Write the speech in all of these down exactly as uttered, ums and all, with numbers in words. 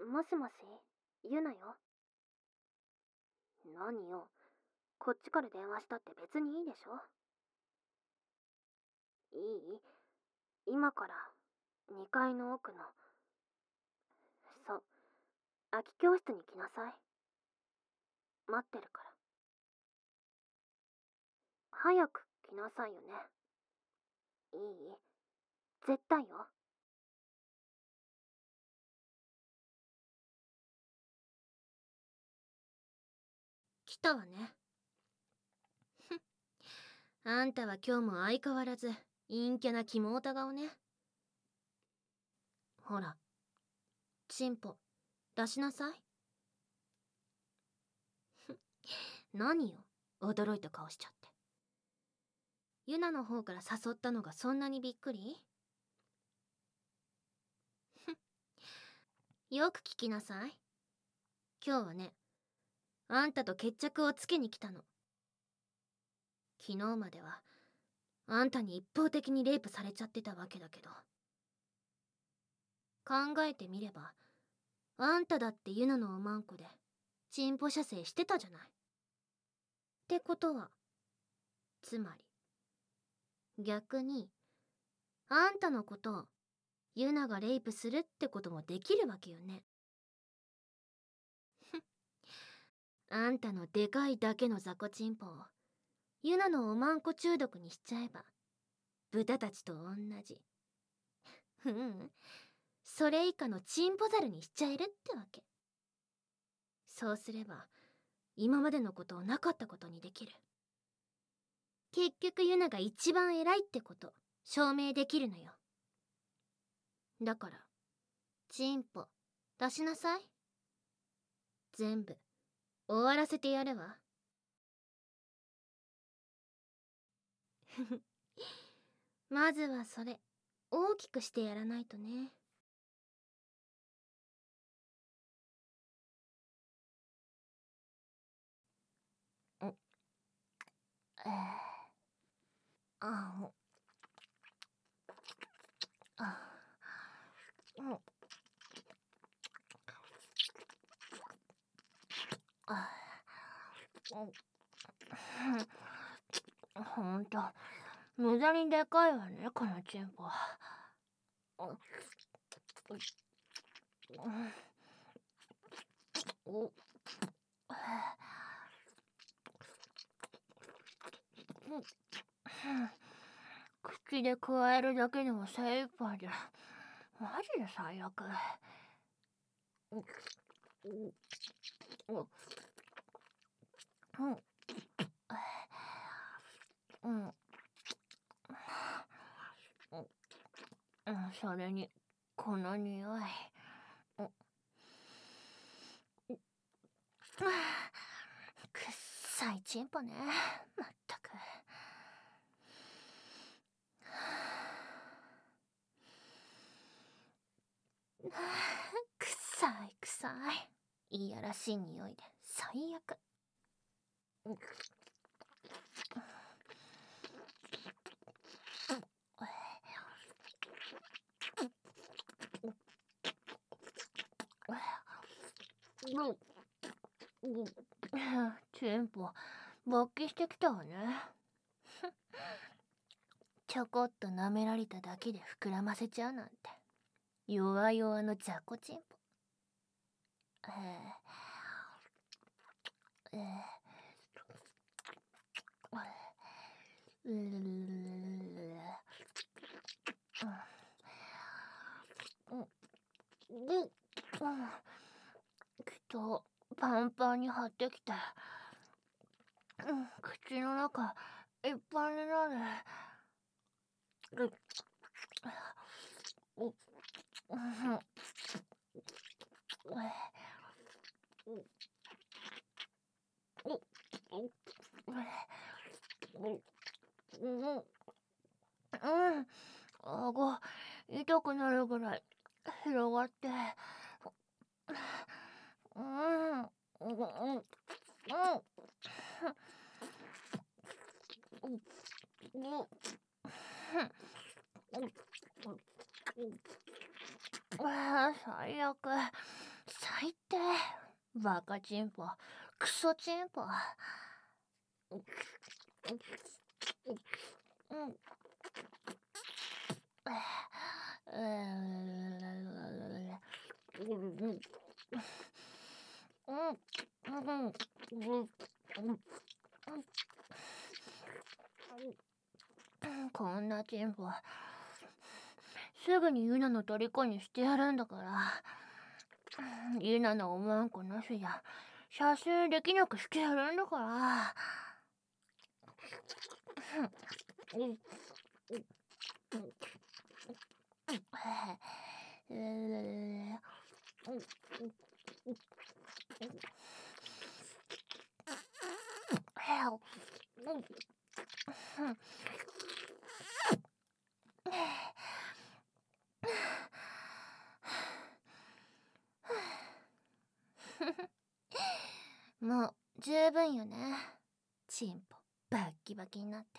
もしもし、ユナよ。何よ、こっちから電話したって別にいいでしょ。いい？今からにかいの奥の、そう、空き教室に来なさい。待ってるから。早く来なさいよね。いい？絶対よ。来たわね。あんたは今日も相変わらず陰キャな肝オタ顔ね。ほら、チンポ出しなさい。何よ、驚いた顔しちゃって。ユナの方から誘ったのがそんなにびっくり？よく聞きなさい。今日はね、あんたと決着をつけに来たの。昨日まではあんたに一方的にレイプされちゃってたわけだけど、考えてみればあんただってユナのおまんこでチンポ射精してたじゃない。ってことは、つまり逆にあんたのことをユナがレイプするってこともできるわけよね。あんたのでかいだけの雑魚チンポをユナのおまんこ中毒にしちゃえば豚たちと同じ。うん、それ以下のチンポザルにしちゃえるってわけ。そうすれば今までのことをなかったことにできる。結局ユナが一番偉いってこと証明できるのよ。だからチンポ出しなさい。全部終わらせてやるわ。まずはそれ大きくしてやらないとね。んえー、ああうんあほんと無駄にでかいわね、このチンポ。口でくわえるだけでも精一杯で、マジで最悪。うんそれにこの匂い。くっさいチンポね、まったく。くさいくさい、いやらしい匂いで最悪。チンポ勃起してきたわね。ちょこっと舐められただけで膨らませちゃうなんて弱々の雑魚チンポ。えー、えー、うーきっとパンパンに張ってきて、口の中いっぱいになる。うん顎痛くなるぐらい広がって、うんうんうんああ最悪、 いってバカチンポ、クソチンポ。こんなチンポすぐにユナの虜にしてやるんだから。ユナのおまんこなしじゃ射精できなくしてやるんだから。もう十分よね。チンポバッキバキになって。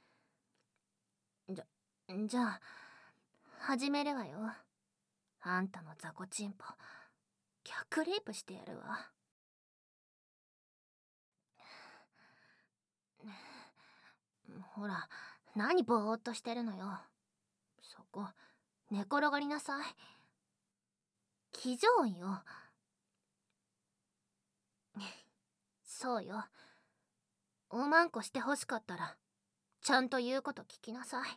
じゃ、じゃあ始めるわよ。あんたの雑魚チンポ逆レイプしてやるわ。ほら、何ぼーっとしてるのよ。そこ寝転がりなさい。騎乗音よ。そうよ。おまんこしてほしかったらちゃんと言うこと聞きなさい。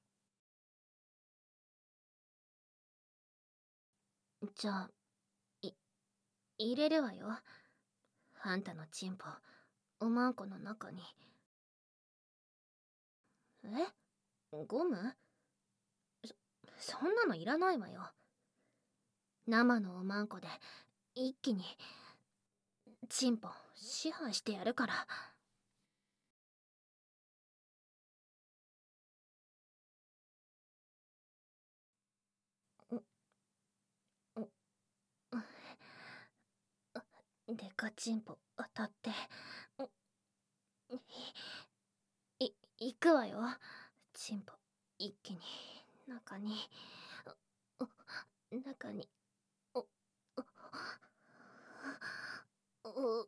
じゃあい入れるわよ。あんたのチンポおまんこの中に。え、ゴム？そそんなのいらないわよ。生のおまんこで一気にチンポ支配してやるから。デカチンポ当たってい行くわよ。チンポ一気に中に中におおお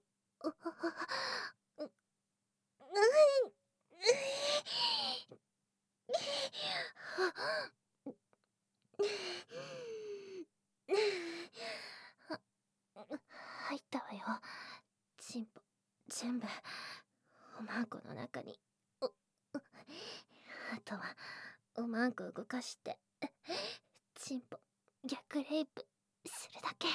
入ったわよ。チンポ全部おまんこの中に。おあとはおまんこ動かしてチンポ逆レイプするだけ。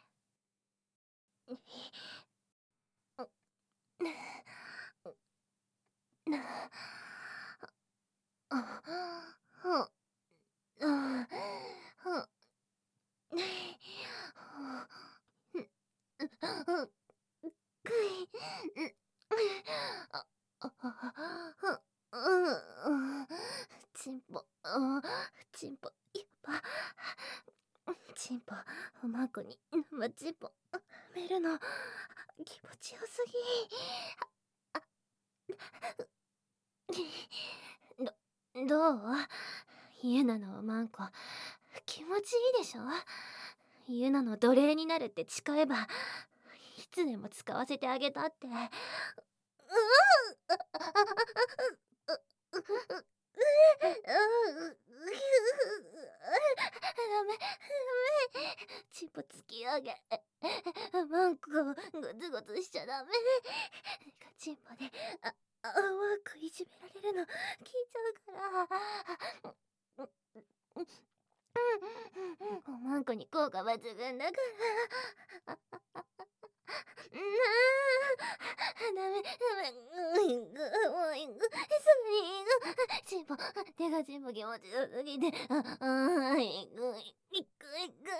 チンポチンポやっぱチンポおまんこに生チンポめるの気持ちよすぎ。どどう？ユナのおまんこ気持ちいいでしょ。ユナの奴隷になるって誓えばいつでも使わせてあげたって。ダメダメ、チンポ突き上げマンコゴツゴツしちゃダメ。ガチンポであ甘くいじめられるの聞いちゃうから。おまんこに効果抜群だから。ダメダメ、うん、もう行く、すぐに行く。チンポ手がチンポ気持ちよすぎて、ああ行く行く行く行く。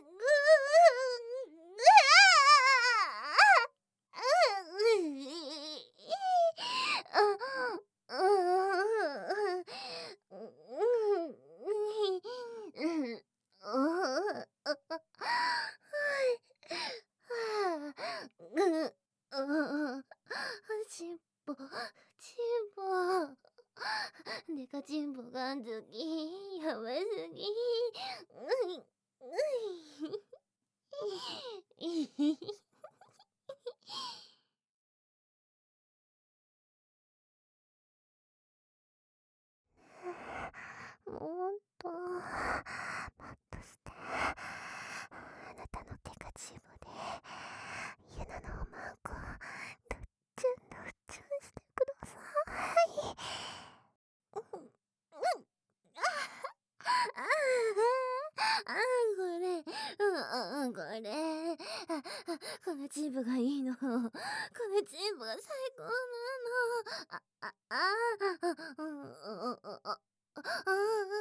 チンポチンポデカチンポがんずきやばすぎ。 もっと、もっとして、あなたの手がチブで、ユナのおまんこ、どっちゅんどっちゅんしてください。うん、うん、ああ、ああ、これ、うん、うん、これ、あ、あ、このチープがいいの。このチープが最高なの。あ、あ、あ、あ、うん、うん、うん、あ、あ、うん、はい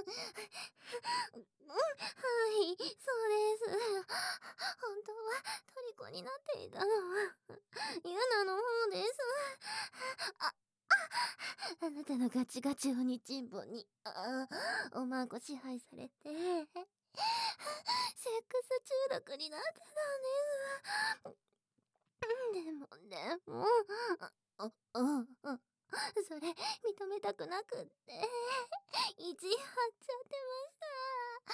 、そうです。本当は虜になっていたのは、ユナの方です。あ、あなたのガチガチ鬼チンポに、あ、おまんこ支配されて、セックス中毒になってたんです。でも、でも、あ、あ、あ、それ認めたくなくって、意地張っちゃってました。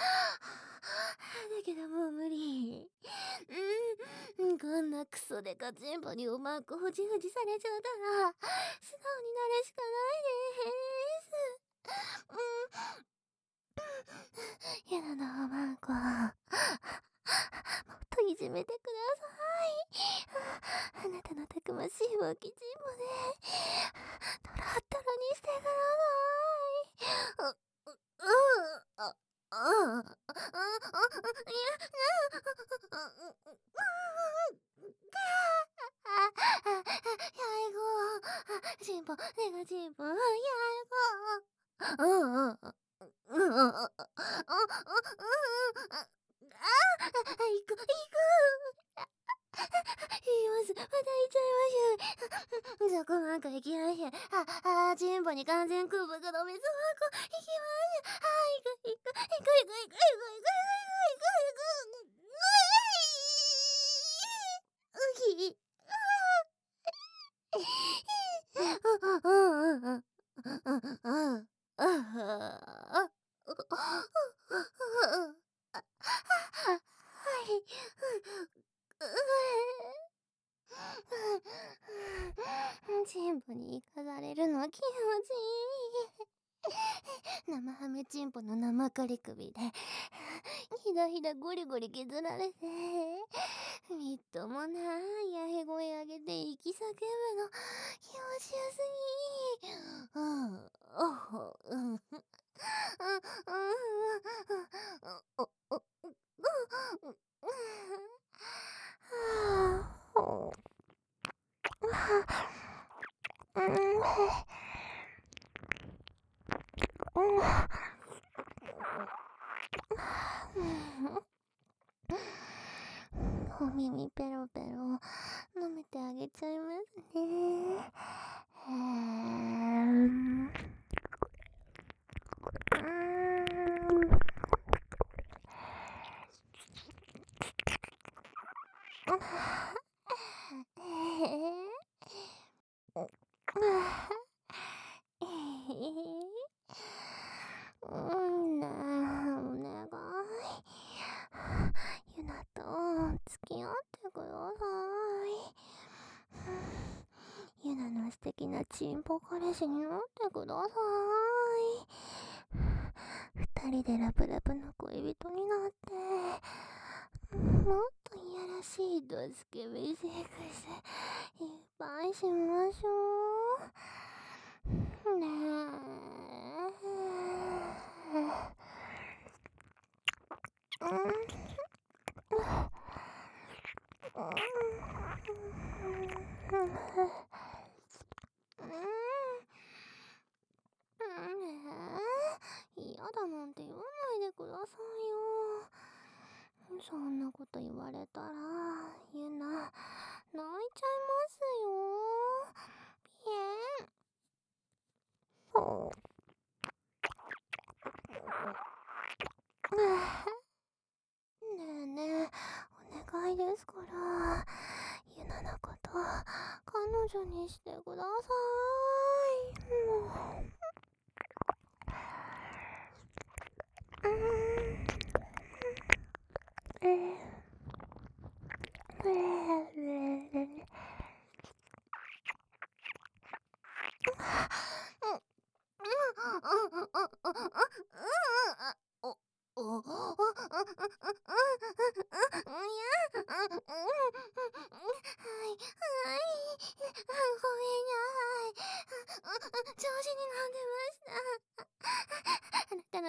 だけどもう無理。うん、こんなクソデカチンポにうまくほじほじされちゃったら、素直になるしかないです。うん。やだな、マンコ。もっといじめてください。あなたのたくましいわきちんぽで、トロットロにしてください。う、う、あ、あ、あ、あ、いや、チンポ、ネガチンポ、やいこ。うんうん。うんうん。うんうん。うんうん。あ、行く、行く。言います。また行っちゃいましょう。そこなんか行きましょう。あ、あ、チンポに完全空腹の水はこ、行きましょう。あ、行く、行く、行く、行く、行く、行く、行く、行く、行く、行く、行く、行く、チンポに行かされるの気持ちいい。生ハメチンポの生カリ首でひだひだゴリゴリ削られて、みっともないやへ声上げて息叫ぶの気持ちよすぎ。うん、うん、うん、うん、うん、お耳ペロペロ舐めてあげちゃいますね。へーん。うんねえ、お願い。ユナと付き合ってください。ユナの素敵なチンポ彼氏になってください。二人でラブラブの恋人になって、もっといやらしいドスケベセックスいっぱいしましょう。ねえ。うん。嫌だなんて言わないでくださいよ。そんなこと言われたら、ユナ、泣いちゃいますよ。ピエン。そう。ねえねえ、お願いですから、ユナのこと、彼女にしてください。もう。うん。えー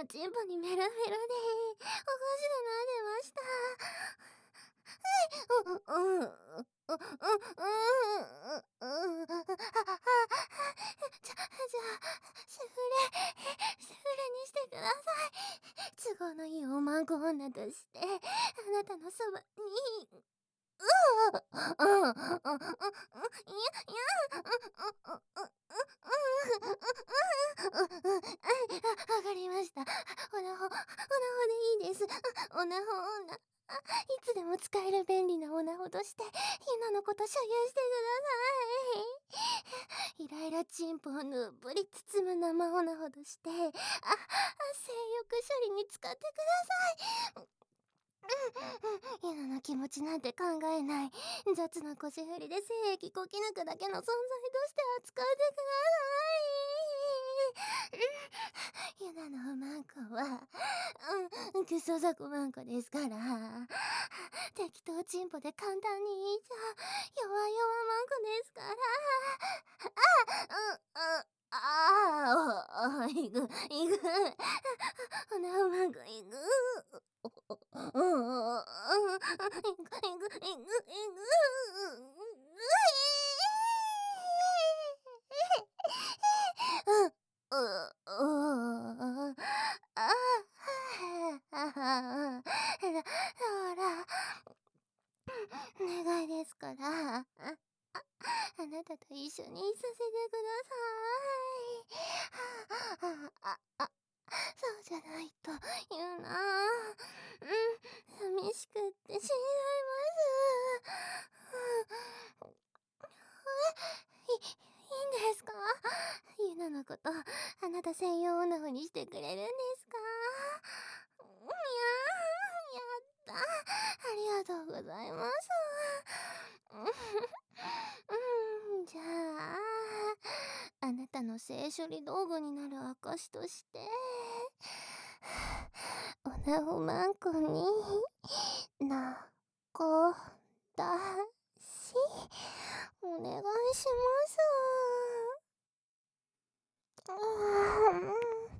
のチンポにメロメロで、お箸で舐んでました。はい、うん、うん、うん、うん、うん、うん、うん、じゃ、じゃあ、セフレ、セフレにしてください。都合のいいおまんこ女として、あなたのそばに、うう、うん、うん、うん、うん、いや、いや、うん、うん、うん、うん、うん、うん、うん、わかりました。オナホ、オナホでいいです。オナホ女。あ、いつでも使える便利なオナホとして、ひなのこと所有してください。イライラチンポをぬっぷり包む生オナホとして、あ、あ、性欲処理に使ってください。うん、うん、ひなの気持ちなんて考えない。雑な腰振りで精液こき抜くだけの存在として扱ってください。ユナのマンコは、うん、クソザコマンコですから。適当チンポで簡単に言いちゃ、弱々マンコですから。あ、うん、うん。ああ、いく、いく。おなうまくいく。うん、うん、うん、いく、いく、いく、いく。うん、うん、うん、ああ、ほら、お願いですから、あ、あなたと一緒にいさせてください。あ、あ、あ、そうじゃないと言うな。うん、寂しくって死んじゃいます。い、いいんですか？ユナのこと、あなた専用オナフにしてくれるんですか？いやー、やった。ありがとうございます。うん、じゃあ、あなたの性処理道具になる証として、おなほまんこになこだし、お願いします。うん、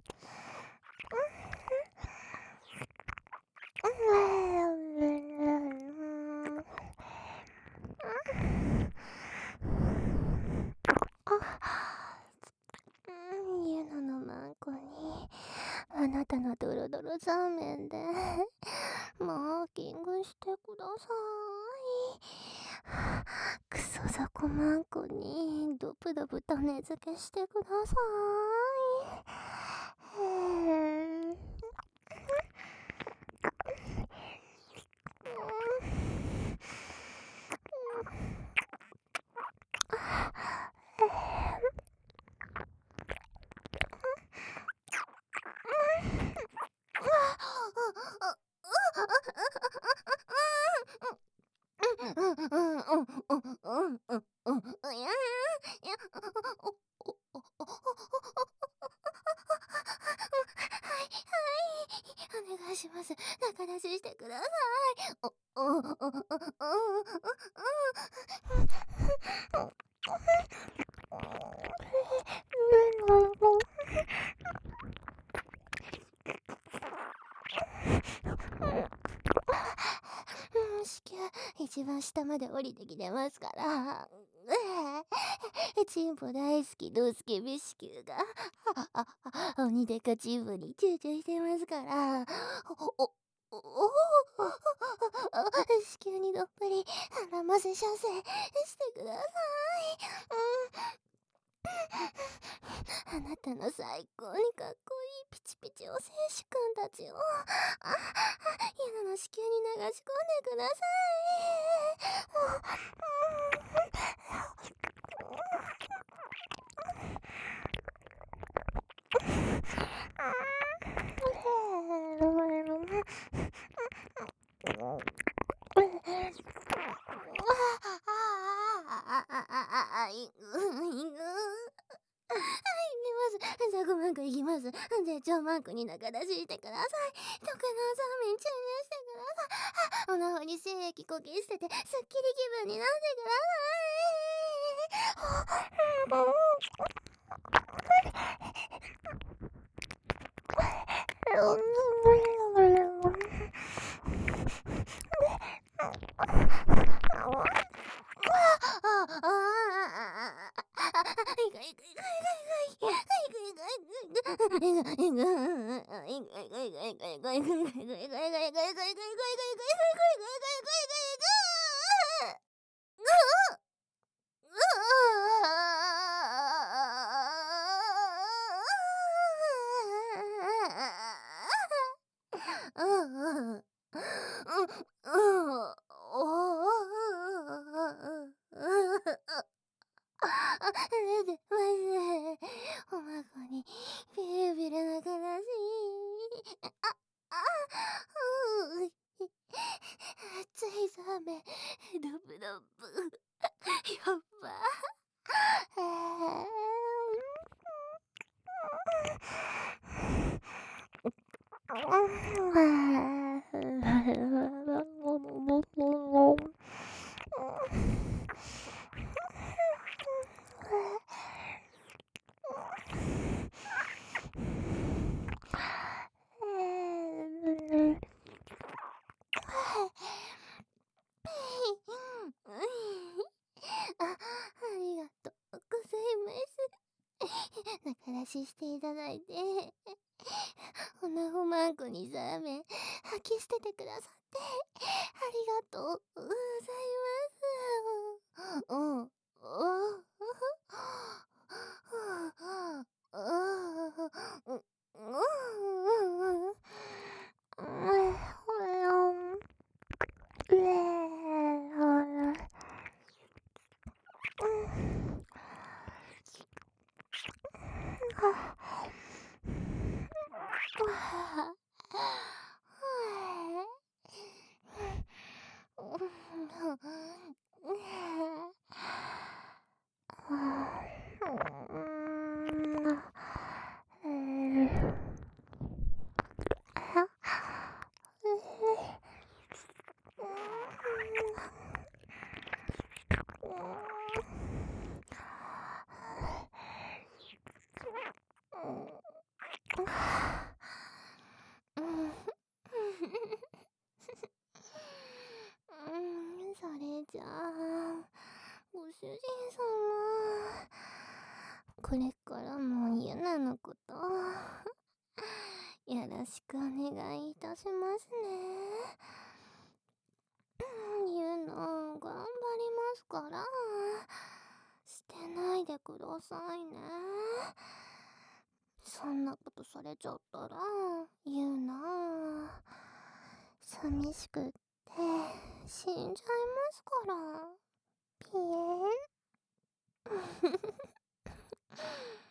ユナのマンコにあなたのドロドロザーメンでマーキングしてください。クソザコマンコにドプドプ種付けしてください。へー、うん、うん、うん、うん、うん、うん、うん、うん、うん、いや、いや、お、お、お、お、お、はい、はい、お願いします。仲出ししてください。お、お、お、お、お、お、うん、子宮一番下まで降りてきてますから。チンポ大好きドスケベ子宮が、あ、あ、あ、鬼デカチンポにチューチューしてますから。お、お、お、お、子宮にどっぷり絡ませ射精してください。うん、あなたの最高にかっこいいピチピチお精子くんたちを、あ、ユナの子宮に流し込んでください。いく、いく。はい、行きます。ザコマンコ行きます。絶頂マンコに仲出ししてください。特納サーメン注入してください。あ、おなほに精液こき捨てて、すっきり気分になってください。 おまこにビルビルな悲しい。あ、あ、うう熱いザメ、ドブドブ。やっば。えあ、ありがとうございます。仲出ししていただいて、おなほまんこにザーメン吐き捨ててくださってありがとうございます。うん、うん、それじゃあ、ご主人様、これからもユナのこと、よろしくお願いいたしますね。ユナ、頑張りますから、捨てないでくださいね。そんなことされちゃったら、ユナ、寂しくって死んじゃいますから。ピエン